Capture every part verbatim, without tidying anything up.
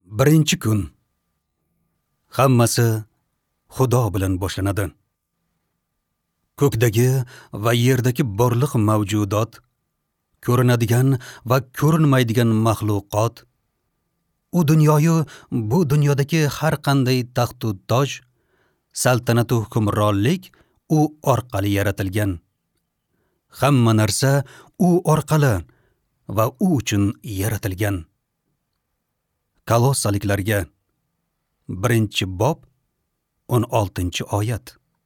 Birinchi kun. Hammasi Xudo bilan boshlanadi. Ko'kdagi va yerdagi borliq mavjudot, ko'rinadigan va ko'rinmaydigan maxluqot, u dunyoyu bu dunyodagi har qanday taxtu toj, saltanatu hukmronlik u orqali yaratilgan. Hamma narsa u orqali va u uchun yaratilgan. Kolossaliklarga birinchi bob o'n oltinchi oyat.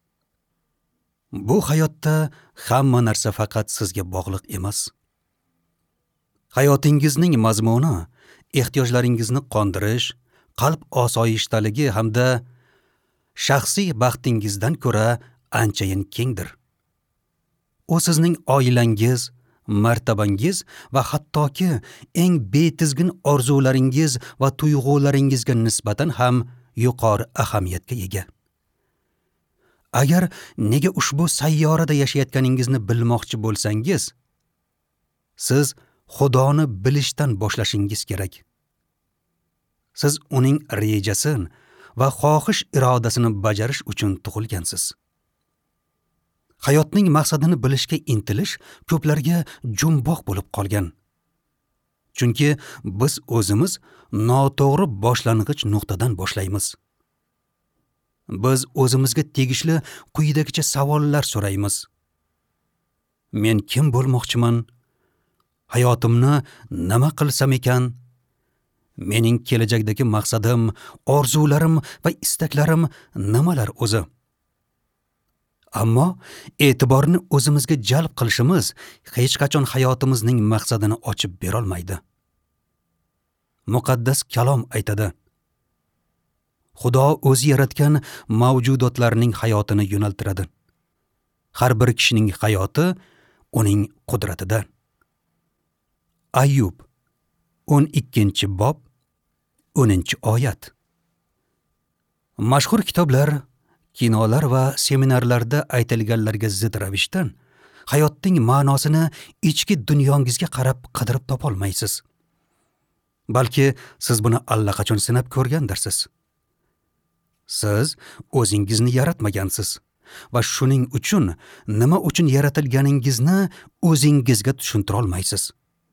Bu hayotda hamma narsa faqat sizga bog'liq emas. Hayotingizning mazmuni ehtiyojlaringizni qondirish, qalb osoyishtaligi hamda shaxsiy baxtingizdan ko'ra anchayin kengdir. U sizning oilangiz, martabangiz va hattoki eng betizgin orzularingiz va tuyg'ularingizga nisbatan ham yuqori ahamiyatga ega. Agar nega ushbu sayyorada yashayotganingizni bilmoqchi bo'lsangiz, siz Xudoni bilishdan boshlashingiz kerak. Siz uning rejasin va xohish irodasini bajarish uchun tug'ilgansiz. Hayotning maqsadini bilishga intilish ko'plarga jumboq bo'lib qolgan. Chunki biz o'zimiz noto'g'ri boshlang'ich nuqtadan boshlaymiz. Biz o'zimizga tegishli quyidagicha savollar so'raymiz. Men kim bo'lmoqchiman? Hayotimni nima qilsam ekan? Mening kelajakdagi maqsadim, orzularim va istaklarim nimalar o'zi? Ammo e'tiborni o'zimizga jalb qilishimiz hech qachon hayotimizning maqsadini ochib berolmaydi. Muqaddas kalom aytadi: Xudo o'zi yaratgan mavjudotlarning hayotini yo'naltiradi. Har bir kishining hayoti uning qudratida. Ayyub o'n ikkinchi bob o'ninchi oyat. Mashhur kitoblar, kinolar va seminarlarda aytilganlarga zid ravishdan hayotning ma'nosini ichki dunyongizga qarab qidirib topolmaysiz. Balki siz buni allaqachon sinab ko'rgandirsiz. Siz o'zingizni yaratmagansiz va shuning uchun nima uchun yaratilganingizni o'zingizga tushuntira olmaysiz.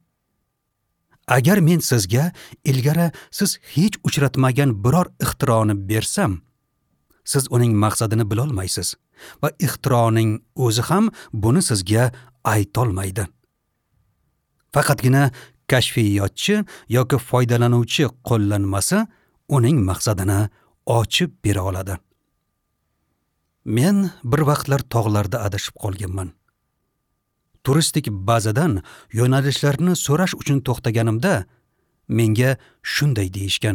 Agar men sizga ilgari siz hech uchratmagan biror ixtironi bersam, siz uning maqsadini bilolmaysiz va ixtironing o'zi ham buni sizga aytolmaydi. Faqatgina kashfiyotchi yoki foydalanuvchi qo'llanmasi uning maqsadini ochib bera oladi. Men bir vaqtlar tog'larda adashib qolganman. Turistik bazadan yo'nalishlarni so'rash uchun to'xtaganimda menga shunday deyishgan: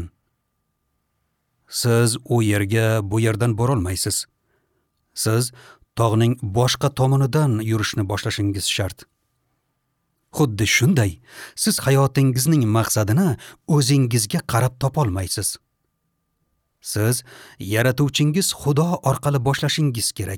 Siz u yerga bu yerdan borolmaysiz. Siz tog'ning boshqa tomonidan yurishni boshlashingiz shart. Xuddi shunday, siz hayotingizning maqsadini o'zingizga qarab topolmaysiz. Siz yaratuvchingiz Xudo orqali boshlashingiz kerak.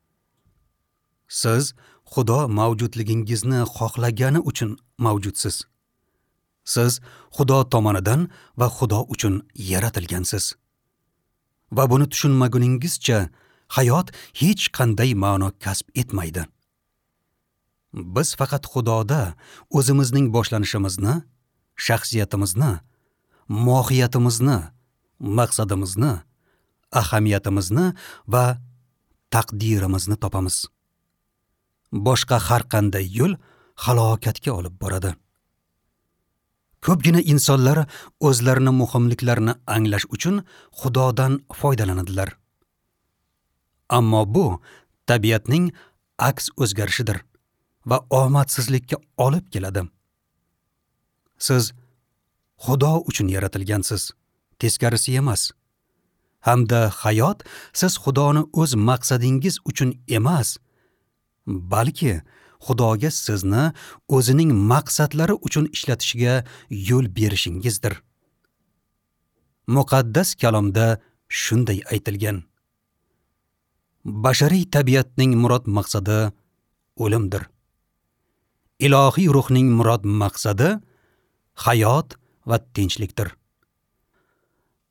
Siz Xudo mavjudligingizni xohlagani uchun mavjudsiz. Siz Xudo tomonidan va Xudo uchun yaratilgansiz. Va buni tushunmaguningizcha hayot hech qanday ma'no kasb etmaydi. Biz faqat Xudoda o'zimizning boshlanishimizni, shaxsiyatimizni, mohiyatimizni, maqsadimizni, ahamiyatimizni va taqdirimizni topamiz. Boshqa har qanday yo'l halokatga olib boradi. Ko'pgina insonlar o'zlarini muhimliklarini anglash uchun Xudodan foydalanadilar. Ammo bu tabiatning aks o'zgarishidir va omadsizlikka olib keladi. Siz Xudo uchun yaratilgansiz, teskarisi emas. Hamda hayot siz Xudoni o'z maqsadingiz uchun emas, balki Xudoga sizni o'zining maqsadlari uchun ishlatishiga yo'l berishingizdir. Muqaddas kalomda shunday aytilgan: Bashariy tabiatning murod maqsadi o'limdir. Ilohiy ruhning murod maqsadi hayot va tinchlikdir.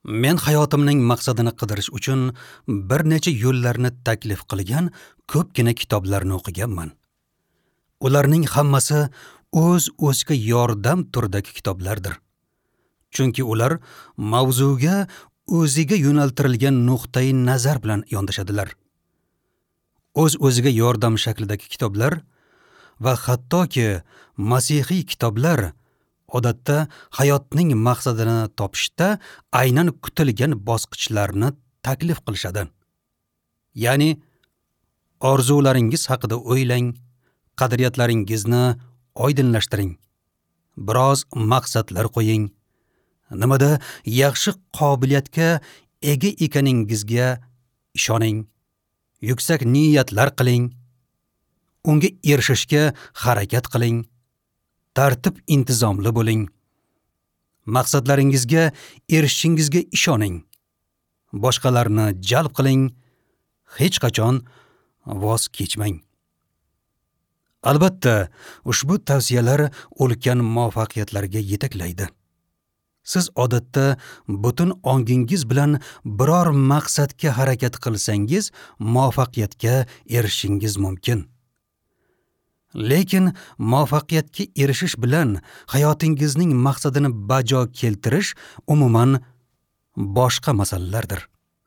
Men hayotimning maqsadini qidirish uchun bir necha yo'llarni taklif qilgan ko'pgina kitoblarni o'qiganman. Ularning hammasi o'z-o'ziga yordam turidagi kitoblardir. Chunki ular mavzuga o'ziga yo'naltirilgan nuqtai nazar bilan yondashadilar. O'z-o'ziga yordam shaklidagi kitoblar va hattoki masihiy kitoblar odatda hayotning maqsadini topishda aynan kutilgan bosqichlarni taklif qilishadi. Ya'ni orzularingiz haqida o'ylang, qadriyatlaringizni oydinlashtiring, biroz maqsadlar qo'ying, nimada yaxshi qobiliyatga ega ekaningizga ishoning, yuksak niyatlar qiling, unga erishishga harakat qiling, tartib intizomli bo'ling, maqsadlaringizga erishishingizga ishoning, boshqalarni jalb qiling, hech qachon voz kechmang. Albatta, ushbu tavsiyalar ulkan muvaffaqiyatlarga yetaklaydi. Siz odatda butun ongingiz bilan biror maqsadga harakat qilsangiz, muvaffaqiyatga erishishingiz mumkin. Lekin muvaffaqiyatga erishish bilan hayotingizning maqsadini bajo keltirish umuman boshqa masalalardir.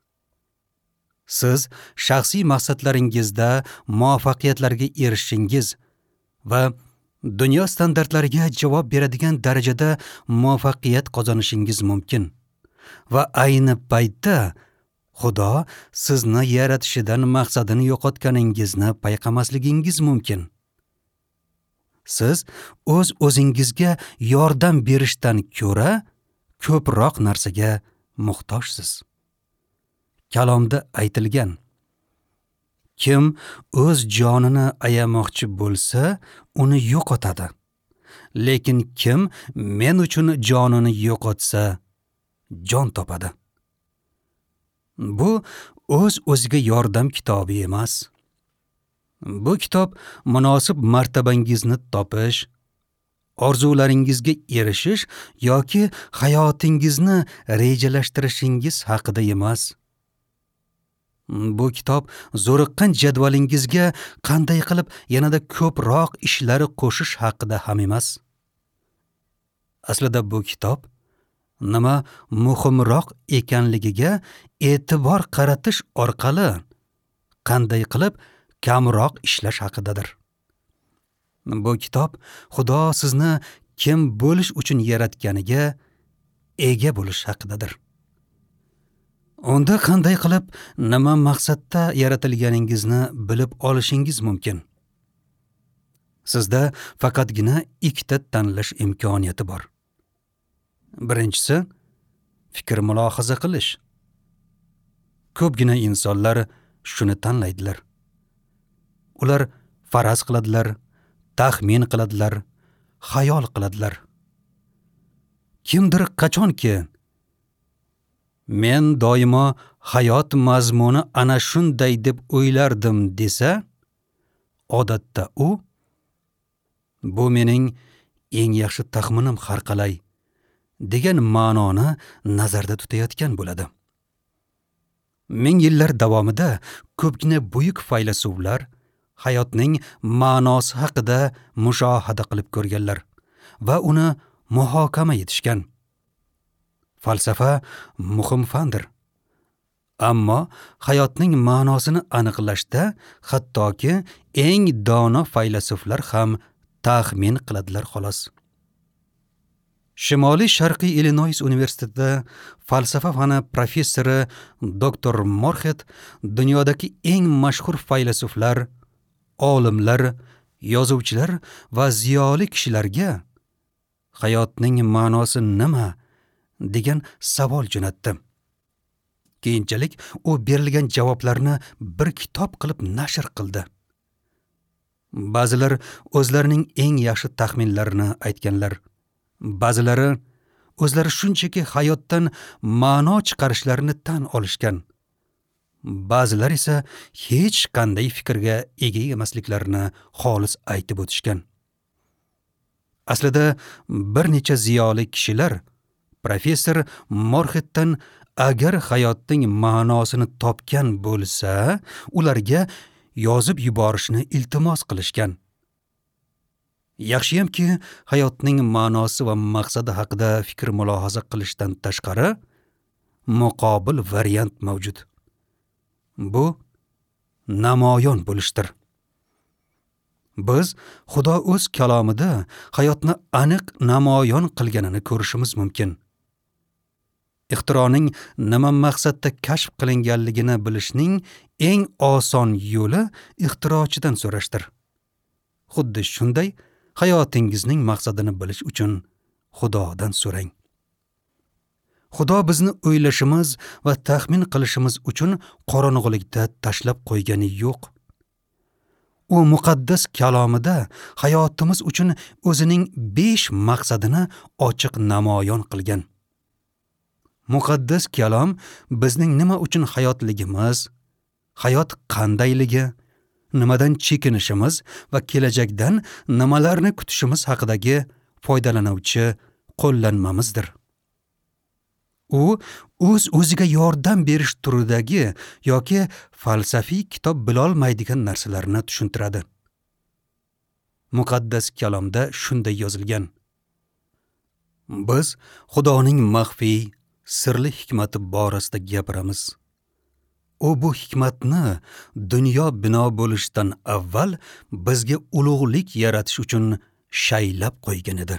Siz shaxsiy maqsadlaringizda muvaffaqiyatlarga erishishingiz va dunyo standartlariga javob beradigan darajada muvaffaqiyat qozonishingiz mumkin. Va ayni paytda Xudo sizni yaratishidan maqsadini yo'qotganingizni payqamasligingiz mumkin. Siz o'z-o'zingizga yordam berishdan ko'ra ko'proq narsaga muhtojsiz. Kalomda aytilgan: kim o'z jonini ayamoqchi bo'lsa, uni yo'qotadi. Lekin kim men uchun jonini yo'qotsa, jon topadi. Bu o'z-o'ziga yordam kitobi emas. Bu kitob munosib martabangizni topish, orzularingizga erishish yoki hayotingizni rejalashtirishingiz haqida emas. Bu kitob zo'riqqan jadvalingizga qanday qilib yanada ko'proq ishlari qo'shish haqida ham emas. Aslida bu kitob nima muhimroq ekanligiga e'tibor qaratish orqali qanday qilib kamroq ishlash haqidadir. Bu kitob Xudo sizni kim bo'lish uchun yaratganiga ega bo'lish haqidadir. Unda qanday qilib nima maqsadda yaratilganingizni bilib olishingiz mumkin. Sizda faqatgina ikkita tanlash imkoniyati bor. Birinchisi, fikr mulohaza qilish. Ko'pgina insonlar shuni tanlaydilar. Ular faraz qiladilar, taxmin qiladilar, xayol qiladilar. Kimdir qachonki men doimo hayot mazmuni ana shunday deb o'ylardim desa, odatda u bu mening eng yaxshi taxminim har qalay degan ma'noni nazarda tutayotgan bo'ladi. Ming yillar davomida ko'pgina buyuk faylasuflar hayotning ma'nosi haqida mushohada qilib ko'rganlar va uni muhokama etishgan. Falsafa muhim fandir. Ammo hayotning ma'nosini aniqlashda hattoki eng dono faylasuflar ham taxmin qiladilar xolos. Shimoliy Sharqiy Illinois universitetida falsafa fani professori doktor Morxet dunyodagi eng mashhur faylasuflar, olimlar, yozuvchilar va ziyoli kishilarga hayotning ma'nosi nima degan savol jo'natdi. Keyinchalik u berilgan javoblarni bir kitob qilib nashr qildi. Ba'zilar o'zlarining eng yaxshi taxminlarini aytganlar. Ba'zilari o'zlari shunchaki hayotdan ma'no chiqarishlarini tan olishgan. Ba'zilar esa hech qanday fikrga ega emasliklarini xolis aytib o'tishgan. Aslida bir necha ziyoli kishilar professor Morxetdan agar hayotning ma'nosini topgan bo'lsa, ularga yozib yuborishni iltimos qilishgan. Yaxshiyamki, hayotning ma'nosi va maqsadi haqida fikr mulohaza qilishdan tashqari muqobil variant mavjud. Bu namoyon bo'lishdir. Biz Xudo o'z kalomida hayotni aniq namoyon qilganini ko'rishimiz mumkin. Ixtironing nima maqsadda kashf qilinganligini bilishning eng oson yo'li ixtirochidan so'rashdir. Xuddi shunday hayotingizning maqsadini bilish uchun Xudodan so'rang. Xudo bizni o'ylashimiz va taxmin qilishimiz uchun qorong'ulikda tashlab qo'ygani yo'q. U muqaddas kalomida hayotimiz uchun o'zining besh maqsadini ochiq namoyon qilgan. Muqaddas kalom bizning nima uchun hayotligimiz, hayot qandayligi, nimadan chekinishimiz va kelajakdan nimalarni kutishimiz haqidagi foydalanuvchi qo'llanmamizdir. U o'z o'ziga yordam berish turidagi yoki falsafiy kitob bilolmaydigan narsalarni tushuntiradi. Muqaddas kalomda shunday yozilgan: Biz Xudoning maxfiy, sirli hikmati borasida gapiramiz. U bu hikmatni dunyo bino bo'lishdan avval bizga ulug'lik yaratish uchun shaylab qo'ygan edi.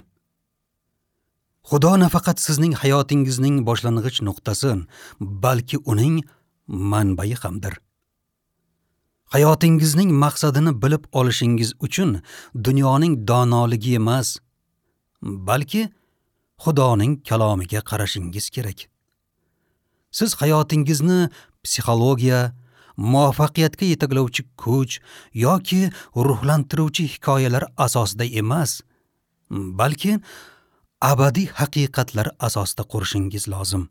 Xudo nafaqat sizning hayotingizning boshlang'ich nuqtasi, balki uning manbai hamdir. Hayotingizning maqsadini bilib olishingiz uchun dunyoning donoligi emas, balki Xudoning kalomiga qarashingiz kerak. Siz hayotingizni psixologiya, muvaffaqiyatga yetaklovchi kuch yoki ruhlantiruvchi hikoyalar asosida emas, balki abadiy haqiqatlar asosida qurishingiz lozim.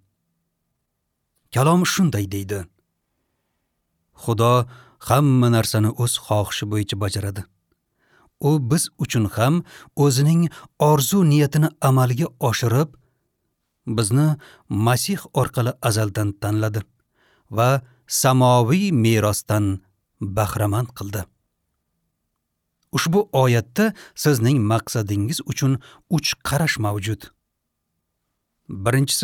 Kalom shunday deydi: Xudo hamma narsani o'z xohishi bo'yicha bajaradi. U biz uchun ham o'zining orzu niyatini amalga oshirib, bizni Masih orqali azaldan tanladi va samoviy merosdan bahramand qildi. Ushbu oyatda sizning maqsadingiz uchun uch qarash mavjud. Birinchisi,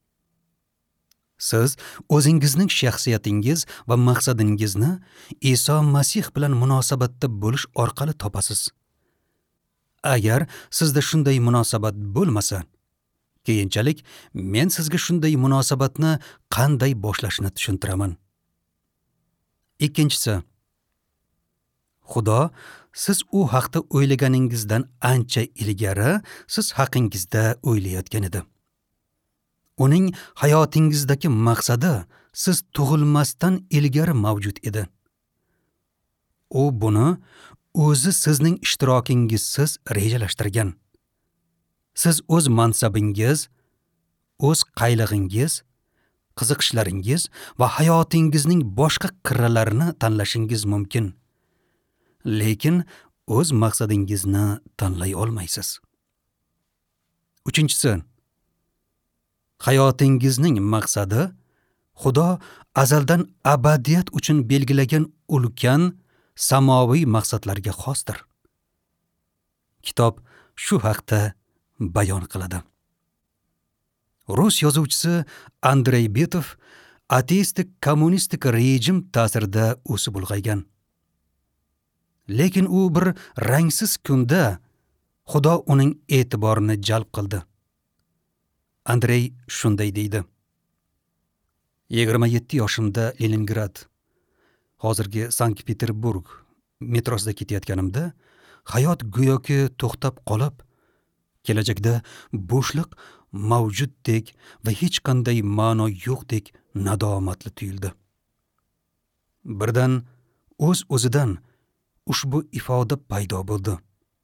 siz o'zingizning shaxsiyatingiz va maqsadingizni Iso Masih bilan munosabatda bo'lish orqali topasiz. Agar sizda shunday munosabat bo'lmasa, keyinchalik men sizga shunday munosabatni qanday boshlashni tushuntiraman. Ikkinchisi, Xudo siz u haqda o'ylaganingizdan ancha ilgari siz haqingizda o'ylayotgan edi. Uning hayotingizdagi maqsadi siz tug'ilmasdan ilgari mavjud edi. U buni o'zi sizning ishtirokingizsiz rejalashtirgan. Siz o'z mansabingiz, o'z qaylig'ingiz, qiziqishlaringiz va hayotingizning boshqa qirralarini tanlashingiz mumkin. Lekin o'z maqsadingizni tanlay olmaysiz. Uchinchisi, hayotingizning maqsadi Xudo azaldan abadiyat uchun belgilagan ulkan samoviy maqsadlarga xosdir. Kitob shu haqda bayon qiladi. Rus yozuvchisi Andrey Betov ateistik kommunistik rejim ta'sirida o'sib ulg'aygan. Lekin u bir rangsiz kunda Xudo uning e'tiborini jalb qildi. Andrey shunday deydi: yigirma yetti yoshimda Leningrad, hozirgi Sankt-Peterburg metrosida ketayotganimda hayot go'yoki to'xtab qolib, kelajakda bo'shliq mavjuddek va hech qanday ma'no yo'qdek nadomatli tuyuldi. Birdan o'z-o'zidan ushbu ifoda paydo bo'ldi: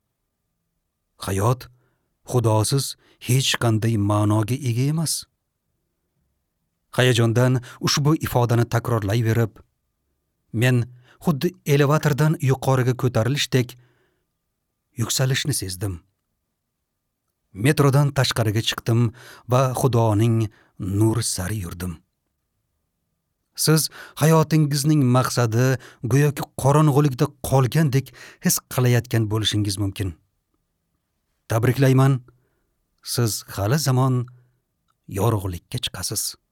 hayot Xudosiz hech qanday ma'noga ega emas. Hayajondan ushbu ifodani takrorlayverib, men xuddi elevatordan yuqoriga ko'tarilishdek yuksalishni sezdim. Metrodan tashqariga chiqdim va Xudoning nuri sari yurdim. Siz hayotingizning maqsadi go'yoki qorong'ulikda qolgandek his qilayotgan bo'lishingiz mumkin. Tabriklayman, siz hali zamon yorug'likka chiqasiz.